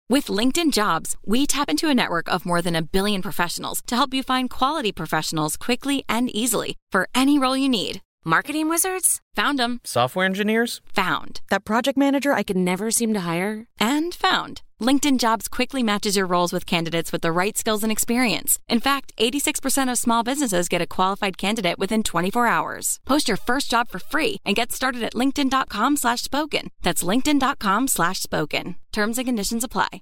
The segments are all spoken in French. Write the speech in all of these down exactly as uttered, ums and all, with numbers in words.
With LinkedIn Jobs, we tap into a network of more than a billion professionals to help you find quality professionals quickly and easily for any role you need. Marketing wizards? Found them. Software engineers? Found. That project manager I could never seem to hire? And found. LinkedIn Jobs quickly matches your roles with candidates with the right skills and experience. In fact, eighty-six percent of small businesses get a qualified candidate within twenty-four hours. Post your first job for free and get started at linkedin.com slash spoken. That's linkedin.com slash spoken. Terms and conditions apply.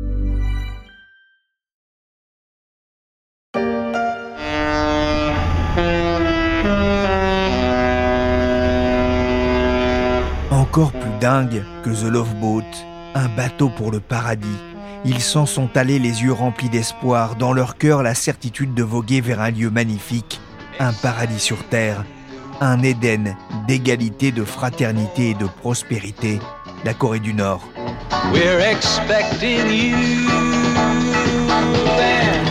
Encore plus dingue que The Love Boat, un bateau pour le paradis. Ils s'en sont allés les yeux remplis d'espoir, dans leur cœur la certitude de voguer vers un lieu magnifique, un paradis sur terre, un Éden d'égalité, de fraternité et de prospérité, la Corée du Nord. We're expecting you there.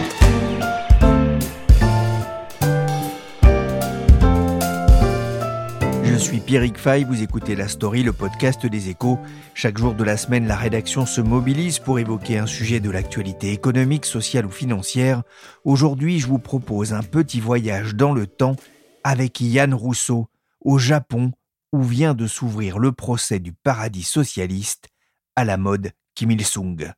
Je suis Pierrick Fay, vous écoutez La Story, le podcast des Échos. Chaque jour de la semaine, la rédaction se mobilise pour évoquer un sujet de l'actualité économique, sociale ou financière. Aujourd'hui, je vous propose un petit voyage dans le temps avec Yann Rousseau, au Japon, où vient de s'ouvrir le procès du paradis socialiste à la mode Kim Il-sung.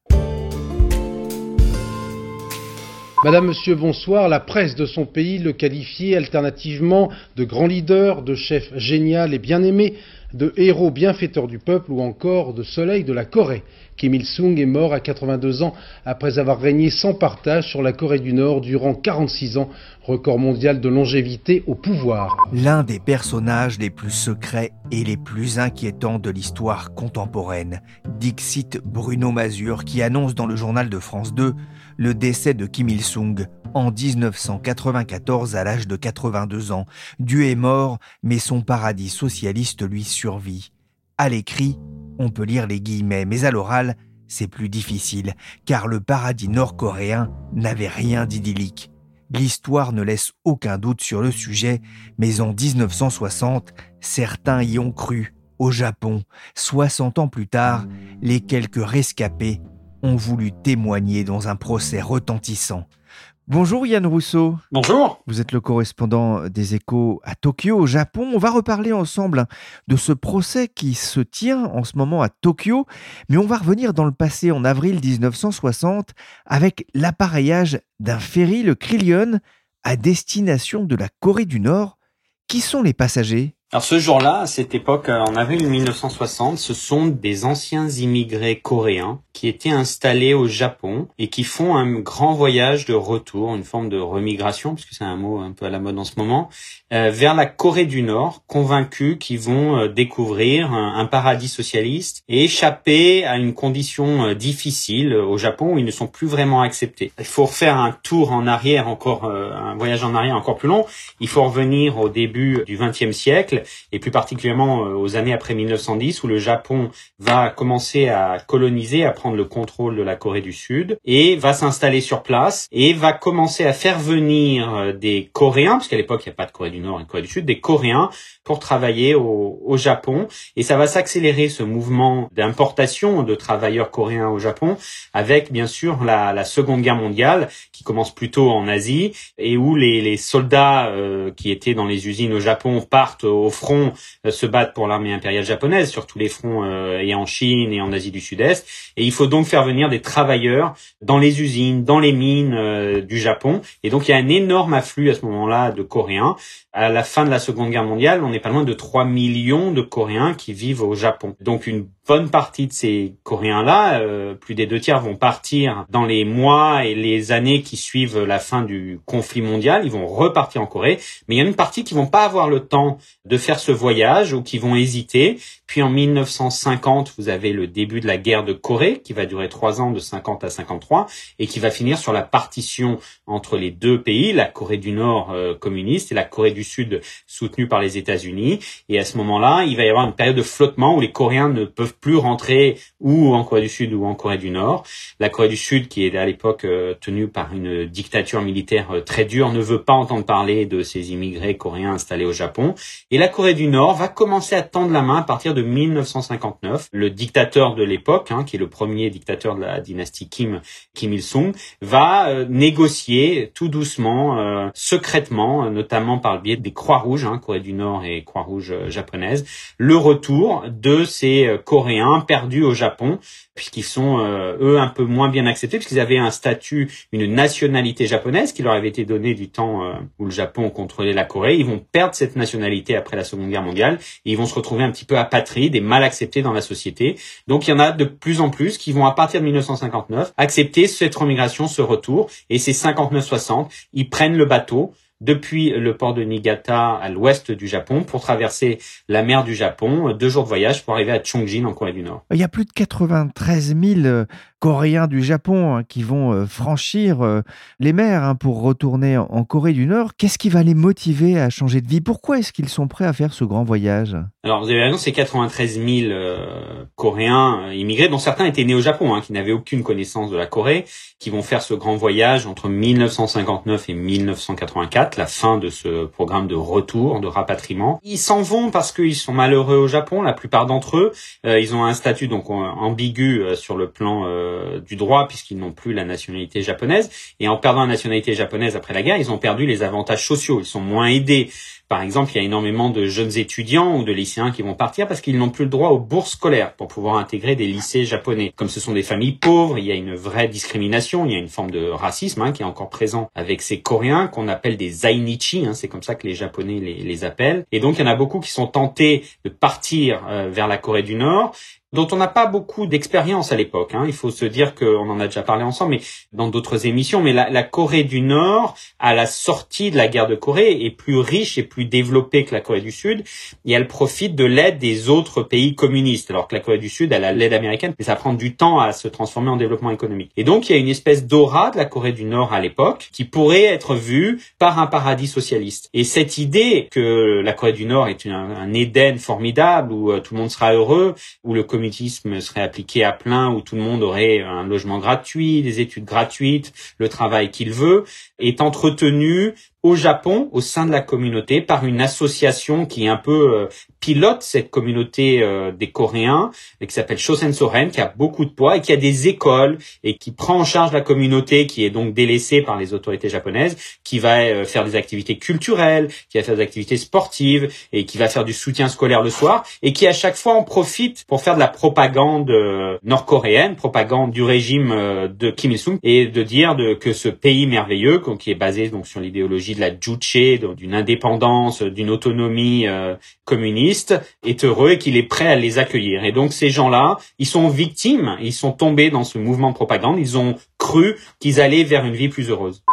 Madame, Monsieur, bonsoir. La presse de son pays le qualifiait alternativement de grand leader, de chef génial et bien aimé, de héros bienfaiteur du peuple ou encore de soleil de la Corée. Kim Il-sung est mort à quatre-vingt-deux ans après avoir régné sans partage sur la Corée du Nord durant quarante-six ans, record mondial de longévité au pouvoir. L'un des personnages les plus secrets et les plus inquiétants de l'histoire contemporaine, dixit Bruno Mazur, qui annonce dans le journal de France deux le décès de Kim Il-sung en dix-neuf cent quatre-vingt-quatorze à l'âge de quatre-vingt-deux ans. Dieu est mort, mais son paradis socialiste lui survit. À l'écrit, on peut lire les guillemets, mais à l'oral, c'est plus difficile, car le paradis nord-coréen n'avait rien d'idyllique. L'histoire ne laisse aucun doute sur le sujet, mais en dix-neuf cent soixante, certains y ont cru. Au Japon, soixante ans plus tard, les quelques rescapés ont voulu témoigner dans un procès retentissant. Bonjour Yann Rousseau. Bonjour. Vous êtes le correspondant des Échos à Tokyo, au Japon. On va reparler ensemble de ce procès qui se tient en ce moment à Tokyo, mais on va revenir dans le passé, en avril dix-neuf cent soixante, avec l'appareillage d'un ferry, le Krillion, à destination de la Corée du Nord. Qui sont les passagers ? Alors ce jour-là, à cette époque, en avril mille neuf cent soixante, ce sont des anciens immigrés coréens qui étaient installés au Japon et qui font un grand voyage de retour, une forme de remigration, puisque c'est un mot un peu à la mode en ce moment, euh, vers la Corée du Nord, convaincus qu'ils vont euh, découvrir un, un paradis socialiste et échapper à une condition euh, difficile au Japon où ils ne sont plus vraiment acceptés. Il faut refaire un tour en arrière, encore euh, un voyage en arrière encore plus long. Il faut revenir au début du vingtième siècle, et plus particulièrement aux années après mille neuf cent dix, où le Japon va commencer à coloniser, à prendre le contrôle de la Corée du Sud, et va s'installer sur place, et va commencer à faire venir des Coréens, parce qu'à l'époque il n'y a pas de Corée du Nord et de Corée du Sud, des Coréens pour travailler au, au Japon, et ça va s'accélérer ce mouvement d'importation de travailleurs coréens au Japon, avec bien sûr la, la Seconde Guerre mondiale, qui commence plutôt en Asie, et où les, les soldats euh, qui étaient dans les usines au Japon partent au front, euh, se battent pour l'armée impériale japonaise, sur tous les fronts euh, et en Chine et en Asie du Sud-Est, et il faut donc faire venir des travailleurs dans les usines, dans les mines euh, du Japon, et donc il y a un énorme afflux à ce moment-là de Coréens. À la fin de la Seconde Guerre mondiale, on n'est pas loin de trois millions de Coréens qui vivent au Japon. Donc une bonne partie de ces Coréens-là, euh, plus des deux tiers, vont partir dans les mois et les années qui suivent la fin du conflit mondial. Ils vont repartir en Corée, mais il y a une partie qui vont pas avoir le temps de faire ce voyage ou qui vont hésiter. Puis en mille neuf cent cinquante, vous avez le début de la guerre de Corée qui va durer trois ans, de cinquante à cinquante-trois, et qui va finir sur la partition entre les deux pays, la Corée du Nord euh, communiste et la Corée du Sud soutenue par les États-Unis. Et à ce moment-là, il va y avoir une période de flottement où les Coréens ne peuvent plus rentrer ou en Corée du Sud ou en Corée du Nord. La Corée du Sud, qui est à l'époque euh, tenue par une dictature militaire euh, très dure, ne veut pas entendre parler de ces immigrés coréens installés au Japon. Et la la Corée du Nord va commencer à tendre la main à partir de mille neuf cent cinquante-neuf. Le dictateur de l'époque, hein, qui est le premier dictateur de la dynastie Kim, Kim Il-sung, va euh, négocier tout doucement, euh, secrètement, euh, notamment par le biais des Croix-Rouges, hein, Corée du Nord et Croix-Rouge euh, japonaise, le retour de ces euh, Coréens perdus au Japon, puisqu'ils sont, euh, eux, un peu moins bien acceptés, puisqu'ils avaient un statut, une nationalité japonaise qui leur avait été donnée du temps euh, où le Japon contrôlait la Corée. Ils vont perdre cette nationalité après la Seconde Guerre mondiale et ils vont se retrouver un petit peu apatrides et mal acceptés dans la société. Donc il y en a de plus en plus qui vont, à partir de mille neuf cent cinquante-neuf, accepter cette remigration, ce retour, et c'est cinquante-neuf soixante, ils prennent le bateau depuis le port de Niigata à l'ouest du Japon pour traverser la mer du Japon, deux jours de voyage pour arriver à Chongjin en Corée du Nord. Il y a plus de quatre-vingt-treize mille Coréens du Japon hein, qui vont euh, franchir euh, les mers hein, pour retourner en, en Corée du Nord. Qu'est-ce qui va les motiver à changer de vie? Pourquoi est-ce qu'ils sont prêts à faire ce grand voyage? Alors, vous avez raison, c'est quatre-vingt-treize mille euh, Coréens euh, immigrés, dont certains étaient nés au Japon, hein, qui n'avaient aucune connaissance de la Corée, qui vont faire ce grand voyage entre mille neuf cent cinquante-neuf et mille neuf cent quatre-vingt-quatre, la fin de ce programme de retour, de rapatriement. Ils s'en vont parce qu'ils sont malheureux au Japon, la plupart d'entre eux. Euh, ils ont un statut donc ambigu euh, sur le plan euh, du droit, puisqu'ils n'ont plus la nationalité japonaise. Et en perdant la nationalité japonaise après la guerre, ils ont perdu les avantages sociaux. Ils sont moins aidés. Par exemple, il y a énormément de jeunes étudiants ou de lycéens qui vont partir parce qu'ils n'ont plus le droit aux bourses scolaires pour pouvoir intégrer des lycées japonais. Comme ce sont des familles pauvres, il y a une vraie discrimination, il y a une forme de racisme hein, qui est encore présent avec ces Coréens qu'on appelle des zainichi, hein, c'est comme ça que les Japonais les, les appellent. Et donc, il y en a beaucoup qui sont tentés de partir euh, vers la Corée du Nord, dont on n'a pas beaucoup d'expérience à l'époque. Hein. Il faut se dire qu'on en a déjà parlé ensemble, mais dans d'autres émissions. Mais la, la Corée du Nord, à la sortie de la guerre de Corée, est plus riche et plus développée que la Corée du Sud, et elle profite de l'aide des autres pays communistes, alors que la Corée du Sud, elle a l'aide américaine, mais ça prend du temps à se transformer en développement économique. Et donc, il y a une espèce d'aura de la Corée du Nord à l'époque, qui pourrait être vue par un paradis socialiste. Et cette idée que la Corée du Nord est un, un Éden formidable, où euh, tout le monde sera heureux, où le communisme serait appliqué à plein, où tout le monde aurait un logement gratuit, des études gratuites, le travail qu'il veut, est entretenu au Japon, au sein de la communauté, par une association qui est un peu euh, pilote cette communauté euh, des Coréens, et qui s'appelle Shosen Soren, qui a beaucoup de poids et qui a des écoles et qui prend en charge la communauté, qui est donc délaissée par les autorités japonaises, qui va euh, faire des activités culturelles, qui va faire des activités sportives et qui va faire du soutien scolaire le soir, et qui à chaque fois en profite pour faire de la propagande euh, nord-coréenne, propagande du régime euh, de Kim Il-sung, et de dire de, que ce pays merveilleux, qui est basé donc sur l'idéologie de la juche, d'une indépendance, d'une autonomie euh, communiste, est heureux et qu'il est prêt à les accueillir. Et donc ces gens-là, ils sont victimes, ils sont tombés dans ce mouvement de propagande, ils ont cru qu'ils allaient vers une vie plus heureuse.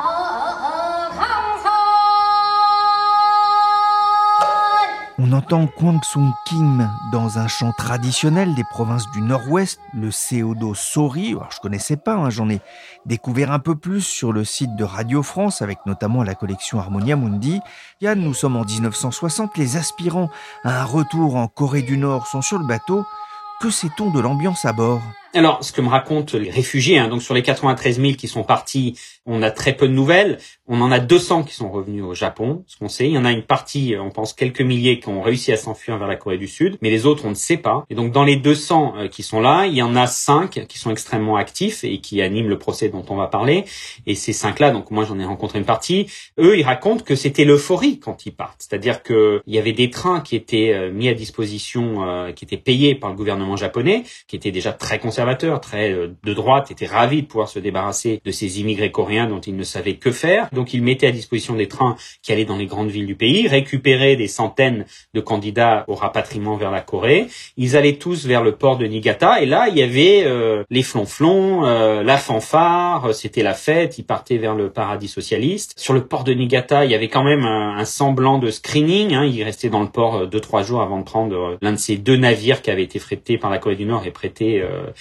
On entend Kwang Sung Kim dans un chant traditionnel des provinces du Nord-Ouest, le Seodo Sori. Alors, je connaissais pas, hein, j'en ai découvert un peu plus sur le site de Radio France, avec notamment la collection Harmonia Mundi. Yann, nous sommes en dix-neuf cent soixante, les aspirants à un retour en Corée du Nord sont sur le bateau. Que sait-on de l'ambiance à bord ? Alors, ce que me racontent les réfugiés, hein, donc sur les quatre-vingt-treize mille qui sont partis, on a très peu de nouvelles. On en a deux cents qui sont revenus au Japon, ce qu'on sait. Il y en a une partie, on pense quelques milliers, qui ont réussi à s'enfuir vers la Corée du Sud, mais les autres, on ne sait pas. Et donc, dans les deux cents qui sont là, il y en a cinq qui sont extrêmement actifs et qui animent le procès dont on va parler. Et ces cinq-là, donc moi, j'en ai rencontré une partie. Eux, ils racontent que c'était l'euphorie quand ils partent. C'est-à-dire que il y avait des trains qui étaient mis à disposition, euh, qui étaient payés par le gouvernement japonais, qui étaient déjà très conservateurs, très de droite, étaient ravis de pouvoir se débarrasser de ces immigrés coréens dont ils ne savaient que faire. Donc ils mettaient à disposition des trains qui allaient dans les grandes villes du pays, récupéraient des centaines de candidats au rapatriement vers la Corée. Ils allaient tous vers le port de Niigata et là il y avait euh, les flonflons, euh, la fanfare, c'était la fête, ils partaient vers le paradis socialiste. Sur le port de Niigata, il y avait quand même un, un semblant de screening, hein. Ils restaient dans le port euh, deux trois jours avant de prendre euh, l'un de ces deux navires qui avaient été frétés par la Corée du Nord et prêtés euh,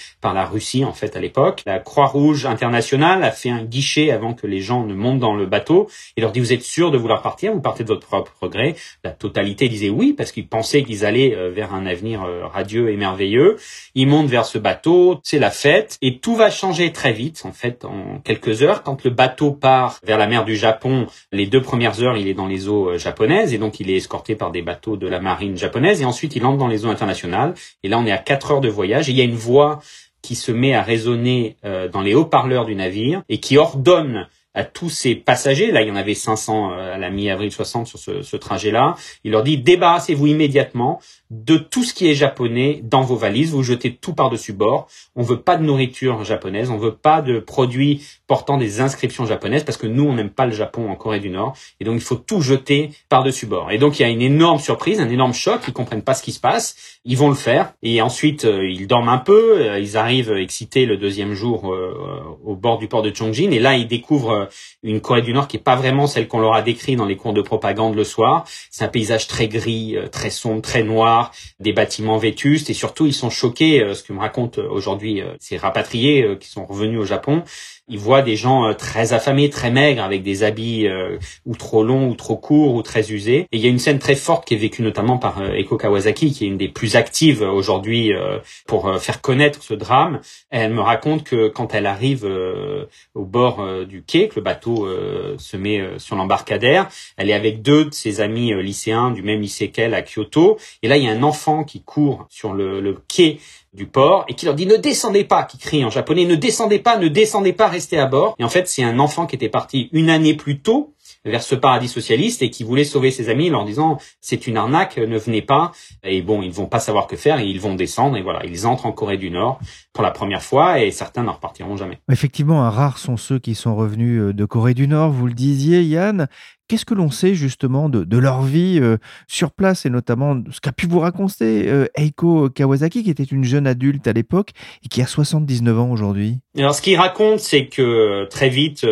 par la Russie en fait à l'époque. La Croix-Rouge internationale a fait un guichet avant que les gens ne montent dans le bateau et leur dit vous êtes sûrs de vouloir partir, vous partez de votre propre gré. La totalité disait oui parce qu'ils pensaient qu'ils allaient vers un avenir radieux et merveilleux. Ils montent vers ce bateau, c'est la fête et tout va changer très vite en fait en quelques heures. Quand le bateau part vers la mer du Japon, les deux premières heures il est dans les eaux japonaises et donc il est escorté par des bateaux de la marine japonaise et ensuite il entre dans les eaux internationales et là on est à quatre heures de voyage et il y a une voix qui se met à résonner euh, dans les haut-parleurs du navire et qui ordonne à tous ces passagers, là il y en avait cinq cents à la mi-avril soixante sur ce, ce trajet-là, il leur dit débarrassez-vous immédiatement de tout ce qui est japonais dans vos valises, vous jetez tout par-dessus bord, on veut pas de nourriture japonaise, on veut pas de produits portant des inscriptions japonaises parce que nous on n'aime pas le Japon en Corée du Nord et donc il faut tout jeter par-dessus bord. Et donc il y a une énorme surprise, un énorme choc, ils comprennent pas ce qui se passe, ils vont le faire et ensuite euh, ils dorment un peu, euh, ils arrivent excités le deuxième jour euh, au bord du port de Chongjin et là ils découvrent une Corée du Nord qui est pas vraiment celle qu'on leur a décrit dans les cours de propagande le soir. C'est un paysage très gris, très sombre, très noir, des bâtiments vétustes et surtout ils sont choqués, ce que me racontent aujourd'hui ces rapatriés qui sont revenus au Japon. Ils voient des gens très affamés, très maigres, avec des habits euh, ou trop longs, ou trop courts, ou très usés. Et il y a une scène très forte qui est vécue notamment par euh, Eiko Kawasaki, qui est une des plus actives aujourd'hui euh, pour euh, faire connaître ce drame. Elle me raconte que quand elle arrive euh, au bord euh, du quai, que le bateau euh, se met euh, sur l'embarcadère, elle est avec deux de ses amis euh, lycéens du même lycée qu'elle à Kyoto. Et là, il y a un enfant qui court sur le, le quai du port et qui leur dit ne descendez pas, qui crie en japonais ne descendez pas, ne descendez pas, restez à bord. Et en fait c'est un enfant qui était parti une année plus tôt vers ce paradis socialiste et qui voulait sauver ses amis en leur disant c'est une arnaque, ne venez pas. Et bon, ils vont pas savoir que faire et ils vont descendre et voilà, ils entrent en Corée du Nord pour la première fois et certains n'en repartiront jamais. Effectivement, rares sont ceux qui sont revenus de Corée du Nord, vous le disiez Yann. Qu'est-ce que l'on sait justement de, de leur vie euh, sur place et notamment de ce qu'a pu vous raconter euh, Eiko Kawasaki qui était une jeune adulte à l'époque et qui a soixante-dix-neuf ans aujourd'hui? Alors ce qu'il raconte c'est que très vite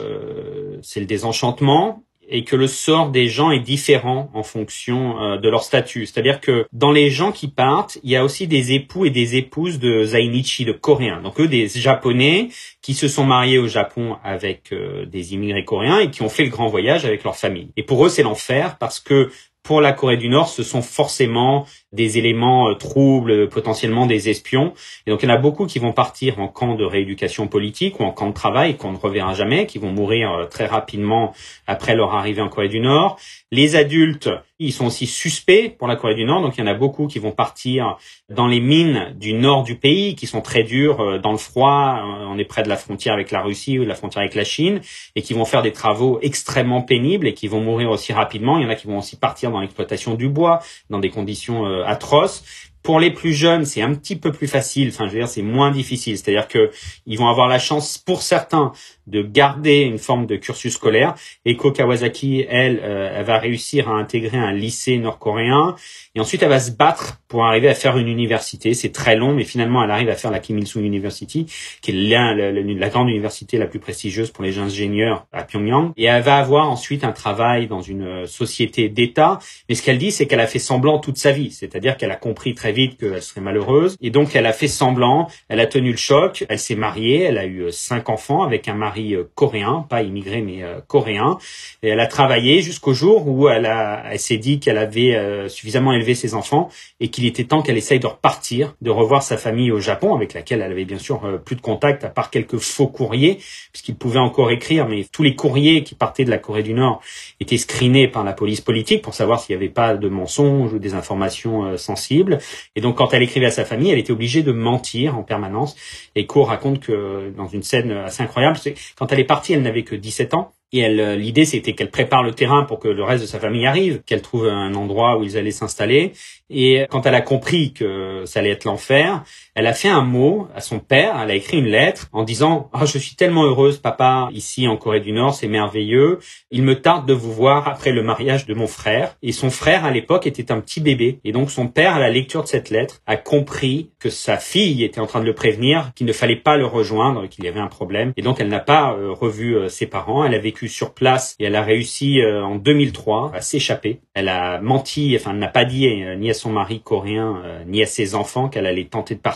euh, c'est le désenchantement et que le sort des gens est différent en fonction euh, de leur statut. C'est-à-dire que dans les gens qui partent, il y a aussi des époux et des épouses de Zainichi, de Coréens. Donc eux, des Japonais qui se sont mariés au Japon avec euh, des immigrés coréens et qui ont fait le grand voyage avec leur famille. Et pour eux, c'est l'enfer parce que pour la Corée du Nord, ce sont forcément des éléments euh, troubles, potentiellement des espions. Et donc, il y en a beaucoup qui vont partir en camp de rééducation politique ou en camp de travail qu'on ne reverra jamais, qui vont mourir euh, très rapidement après leur arrivée en Corée du Nord. Les adultes, ils sont aussi suspects pour la Corée du Nord. Donc, il y en a beaucoup qui vont partir dans les mines du nord du pays, qui sont très dures, euh, dans le froid. On est près de la frontière avec la Russie ou de la frontière avec la Chine, et qui vont faire des travaux extrêmement pénibles et qui vont mourir aussi rapidement. Il y en a qui vont aussi partir dans l'exploitation du bois, dans des conditions euh, atroces. Pour les plus jeunes, c'est un petit peu plus facile. Enfin, je veux dire, c'est moins difficile. C'est-à-dire que ils vont avoir la chance, pour certains, de garder une forme de cursus scolaire. Eiko Kawasaki, elle, euh, elle va réussir à intégrer un lycée nord-coréen. Et ensuite, elle va se battre pour arriver à faire une université. C'est très long, mais finalement, elle arrive à faire la Kim Il-sung University, qui est la, la, la, la grande université la plus prestigieuse pour les ingénieurs à Pyongyang. Et elle va avoir ensuite un travail dans une société d'État. Mais ce qu'elle dit, c'est qu'elle a fait semblant toute sa vie. C'est-à-dire qu'elle a compris très vite qu'elle serait malheureuse. Et donc, elle a fait semblant. Elle a tenu le choc. Elle s'est mariée. Elle a eu cinq enfants avec un mari coréen, pas immigré, mais euh, coréen. Et elle a travaillé jusqu'au jour où elle, a, elle s'est dit qu'elle avait euh, suffisamment élevé ses enfants et qu'il était temps qu'elle essaye de repartir, de revoir sa famille au Japon, avec laquelle elle avait bien sûr euh, plus de contact, à part quelques faux courriers, puisqu'il pouvait encore écrire, mais tous les courriers qui partaient de la Corée du Nord étaient screenés par la police politique pour savoir s'il n'y avait pas de mensonges ou des informations euh, sensibles. Et donc, quand elle écrivait à sa famille, elle était obligée de mentir en permanence. Et Ko raconte que, dans une scène assez incroyable, c'est, quand elle est partie, elle n'avait que dix-sept ans. Et elle, l'idée, c'était qu'elle prépare le terrain pour que le reste de sa famille arrive, qu'elle trouve un endroit où ils allaient s'installer. Et quand elle a compris que ça allait être l'enfer, elle a fait un mot à son père, elle a écrit une lettre en disant « Oh, je suis tellement heureuse, papa, ici en Corée du Nord, c'est merveilleux. Il me tarde de vous voir après le mariage de mon frère. » Et son frère, à l'époque, était un petit bébé. Et donc, son père, à la lecture de cette lettre, a compris que sa fille était en train de le prévenir, qu'il ne fallait pas le rejoindre, qu'il y avait un problème. Et donc, elle n'a pas euh, revu euh, ses parents. Elle a vécu sur place et elle a réussi euh, en deux mille trois à s'échapper. Elle a menti, enfin, elle n'a pas dit euh, ni à son mari coréen, euh, ni à ses enfants qu'elle allait tenter de partir.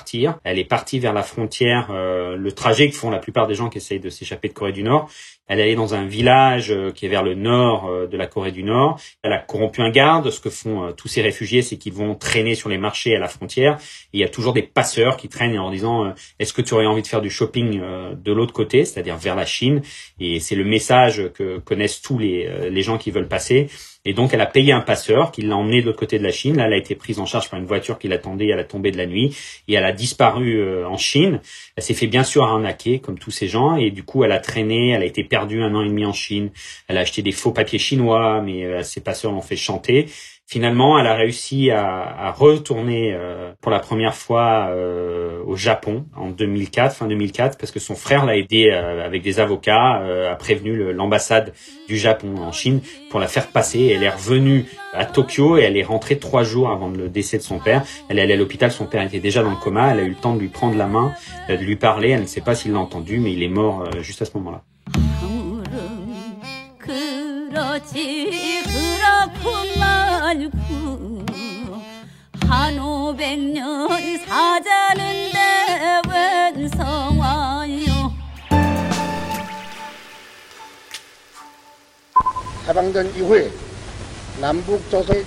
partir. Elle est partie vers la frontière, euh, le trajet que font la plupart des gens qui essayent de s'échapper de Corée du Nord. Elle est allée dans un village euh, qui est vers le nord euh, de la Corée du Nord. Elle a corrompu un garde. Ce que font euh, tous ces réfugiés, c'est qu'ils vont traîner sur les marchés à la frontière. Et il y a toujours des passeurs qui traînent en disant euh, « Est-ce que tu aurais envie de faire du shopping euh, de l'autre côté ?» c'est-à-dire vers la Chine. Et c'est le message que connaissent tous les, euh, les gens qui veulent passer. Et donc, elle a payé un passeur qui l'a emmené de l'autre côté de la Chine. Là, elle a été prise en charge par une voiture qui l'attendait à la tombée de la nuit. Et elle a disparu euh, en Chine. Elle s'est fait bien sûr arnaquer, comme tous ces gens. Et du coup, elle a traîné. Elle a été perdue un an et demi en Chine. Elle a acheté des faux papiers chinois, mais euh, ses passeurs l'ont fait chanter. Finalement, elle a réussi à, à retourner euh, pour la première fois euh, au Japon en deux mille quatre, fin deux mille quatre, parce que son frère l'a aidé euh, avec des avocats, euh, a prévenu le, l'ambassade du Japon en Chine pour la faire passer. Elle est revenue à Tokyo et elle est rentrée trois jours avant le décès de son père. Elle est allée à l'hôpital, son père était déjà dans le coma. Elle a eu le temps de lui prendre la main, de lui parler. Elle ne sait pas s'il l'a entendu, mais il est mort euh, juste à ce moment-là. 해방된 이후에 남북 조선의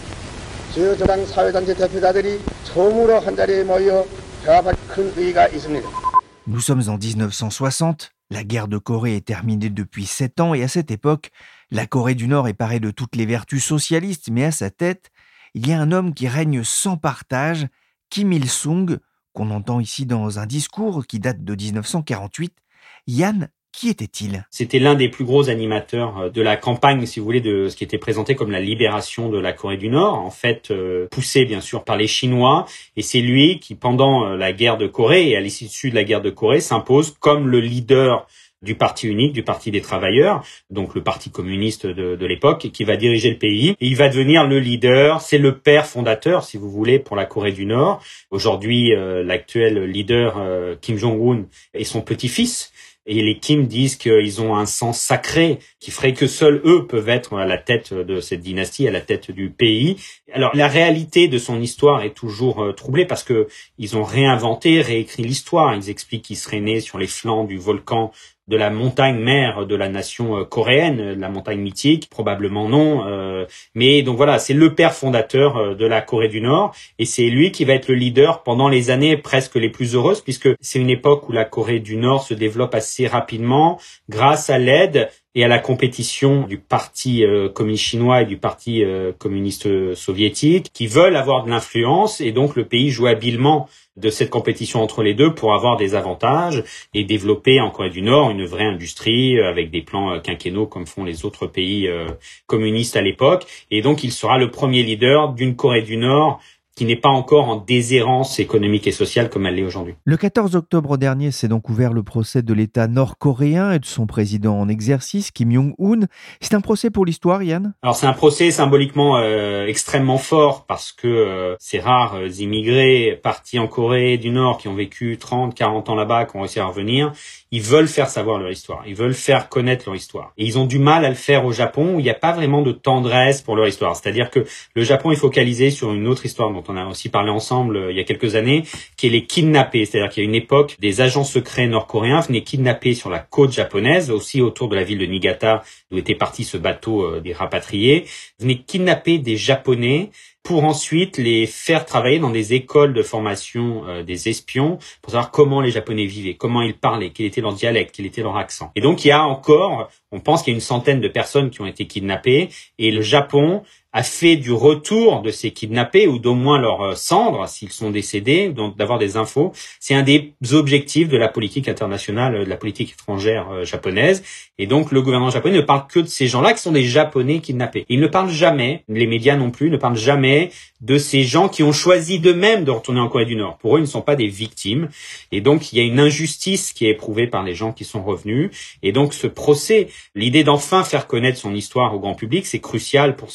자유저당 사회단체 대표자들이 처음으로 한자리에 모여 대화할 큰 의의가 있습니다. Nous sommes en dix-neuf cent soixante, la guerre de Corée est terminée depuis sept ans et à cette époque, la Corée du Nord est parée de toutes les vertus socialistes, mais à sa tête, il y a un homme qui règne sans partage, Kim Il-sung, qu'on entend ici dans un discours qui date de dix-neuf cent quarante-huit. Yann, qui était-il ? C'était l'un des plus gros animateurs de la campagne, si vous voulez, de ce qui était présenté comme la libération de la Corée du Nord, en fait euh, poussé bien sûr par les Chinois, et c'est lui qui, pendant la guerre de Corée et à l'issue de la guerre de Corée, s'impose comme le leader du parti unique, du parti des travailleurs, donc le parti communiste de, de l'époque, qui va diriger le pays. Et il va devenir le leader, c'est le père fondateur, si vous voulez, pour la Corée du Nord. Aujourd'hui, euh, l'actuel leader, euh, Kim Jong-un, est son petit-fils. Et les Kim disent qu'ils ont un sang sacré qui ferait que seuls eux peuvent être à la tête de cette dynastie, à la tête du pays. Alors la réalité de son histoire est toujours euh, troublée parce que ils ont réinventé, réécrit l'histoire. Ils expliquent qu'ils seraient nés sur les flancs du volcan de la montagne mère de la nation coréenne, la montagne mythique, probablement non. Euh, mais donc voilà, c'est le père fondateur de la Corée du Nord et c'est lui qui va être le leader pendant les années presque les plus heureuses puisque c'est une époque où la Corée du Nord se développe assez rapidement grâce à l'aide et à la compétition du parti euh, communiste chinois et du parti euh, communiste soviétique qui veulent avoir de l'influence et donc le pays joue habilement de cette compétition entre les deux pour avoir des avantages et développer en Corée du Nord une vraie industrie avec des plans quinquennaux comme font les autres pays euh, communistes à l'époque. Et donc il sera le premier leader d'une Corée du Nord qui n'est pas encore en déshérence économique et sociale comme elle l'est aujourd'hui. Le quatorze octobre dernier s'est donc ouvert le procès de l'État nord-coréen et de son président en exercice, Kim Jong-un. C'est un procès pour l'histoire, Yann ? Alors c'est un procès symboliquement euh, extrêmement fort parce que euh, ces rares euh, immigrés partis en Corée du Nord qui ont vécu trente, quarante ans là-bas, qui ont réussi à revenir, ils veulent faire savoir leur histoire, ils veulent faire connaître leur histoire. Et ils ont du mal à le faire au Japon où il n'y a pas vraiment de tendresse pour leur histoire. C'est-à-dire que le Japon est focalisé sur une autre histoire dont on a aussi parlé ensemble euh, il y a quelques années, qui est les kidnappés. C'est-à-dire qu'il y a une époque, des agents secrets nord-coréens venaient kidnapper sur la côte japonaise, aussi autour de la ville de Niigata, d'où était parti ce bateau euh, des rapatriés, venaient kidnapper des Japonais pour ensuite les faire travailler dans des écoles de formation euh, des espions pour savoir comment les Japonais vivaient, comment ils parlaient, quel était leur dialecte, quel était leur accent. Et donc il y a encore, on pense qu'il y a une centaine de personnes qui ont été kidnappées et le Japon a fait du retour de ces kidnappés ou d'au moins leurs cendres, s'ils sont décédés, donc d'avoir des infos. C'est un des objectifs de la politique internationale, de la politique étrangère euh, japonaise. Et donc le gouvernement japonais ne parle que de ces gens-là qui sont des Japonais kidnappés. Il ne parle jamais, les médias non plus, ne parlent jamais de ces gens qui ont choisi d'eux-mêmes de retourner en Corée du Nord. Pour eux, ils ne sont pas des victimes. Et donc il y a une injustice qui est éprouvée par les gens qui sont revenus. Et donc ce procès, l'idée d'enfin faire connaître son histoire au grand public, c'est crucial pour ces gens,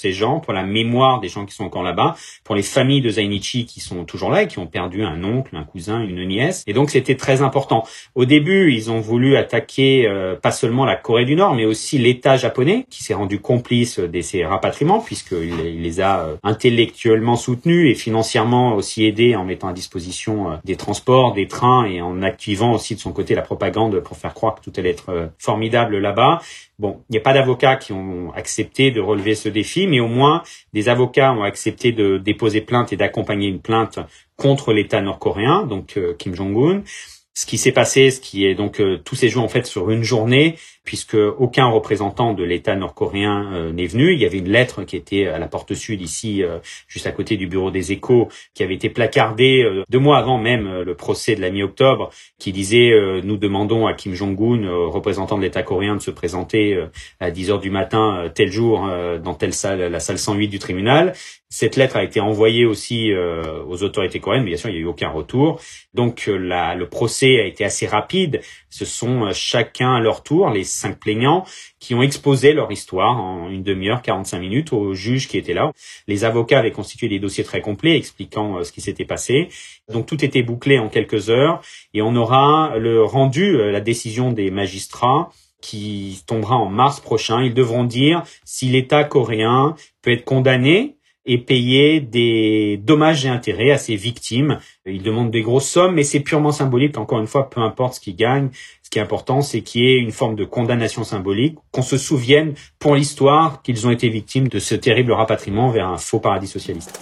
pour la mémoire des gens qui sont encore là-bas, pour les familles de Zainichi qui sont toujours là et qui ont perdu un oncle, un cousin, une nièce. Et donc, c'était très important. Au début, ils ont voulu attaquer euh, pas seulement la Corée du Nord, mais aussi l'État japonais, qui s'est rendu complice de ces rapatriements, puisqu'il il les a euh, intellectuellement soutenus et financièrement aussi aidés en mettant à disposition euh, des transports, des trains et en activant aussi de son côté la propagande pour faire croire que tout allait être euh, formidable là-bas. Bon, il n'y a pas d'avocats qui ont accepté de relever ce défi, mais au moins des avocats ont accepté de déposer plainte et d'accompagner une plainte contre l'État nord-coréen, donc euh, Kim Jong-un. Ce qui s'est passé, ce qui est donc euh, tout s'est joué en fait sur une journée, puisque aucun représentant de l'État nord-coréen euh, n'est venu. Il y avait une lettre qui était à la porte sud ici, euh, juste à côté du bureau des Échos, qui avait été placardée euh, deux mois avant même euh, le procès de la mi-octobre, qui disait euh, nous demandons à Kim Jong-un, euh, représentant de l'État coréen, de se présenter euh, à dix heures du matin euh, tel jour euh, dans telle salle, la salle cent huit du tribunal. Cette lettre a été envoyée aussi euh, aux autorités coréennes, mais bien sûr il n'y a eu aucun retour. Donc euh, la, le procès a été assez rapide. Ce sont euh, chacun à leur tour les cinq plaignants qui ont exposé leur histoire en une demi-heure, quarante-cinq minutes aux juges qui étaient là. Les avocats avaient constitué des dossiers très complets expliquant euh, ce qui s'était passé. Donc tout était bouclé en quelques heures et on aura le rendu, euh, la décision des magistrats qui tombera en mars prochain. Ils devront dire si l'État coréen peut être condamné et payer des dommages et intérêts à ses victimes. Ils demandent des grosses sommes, mais c'est purement symbolique. Encore une fois, peu importe ce qu'ils gagnent, ce qui est important, c'est qu'il y ait une forme de condamnation symbolique, qu'on se souvienne pour l'histoire qu'ils ont été victimes de ce terrible rapatriement vers un faux paradis socialiste.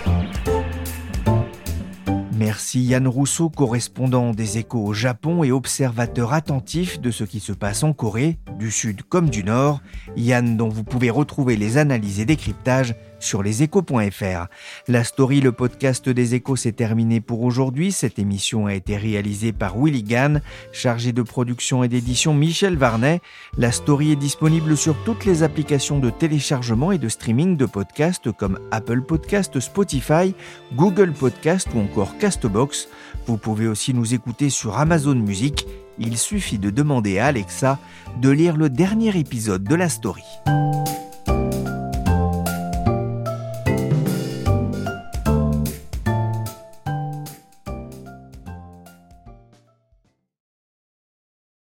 Merci Yann Rousseau, correspondant des Échos au Japon et observateur attentif de ce qui se passe en Corée, du Sud comme du Nord. Yann, dont vous pouvez retrouver les analyses et décryptages sur leséchos point f r. La Story, le podcast des Échos, c'est terminé pour aujourd'hui. Cette émission a été réalisée par Willy Gann, chargé de production et d'édition Michel Varnet. La Story est disponible sur toutes les applications de téléchargement et de streaming de podcasts comme Apple Podcasts, Spotify, Google Podcasts ou encore Castbox. Vous pouvez aussi nous écouter sur Amazon Music. Il suffit de demander à Alexa de lire le dernier épisode de La Story.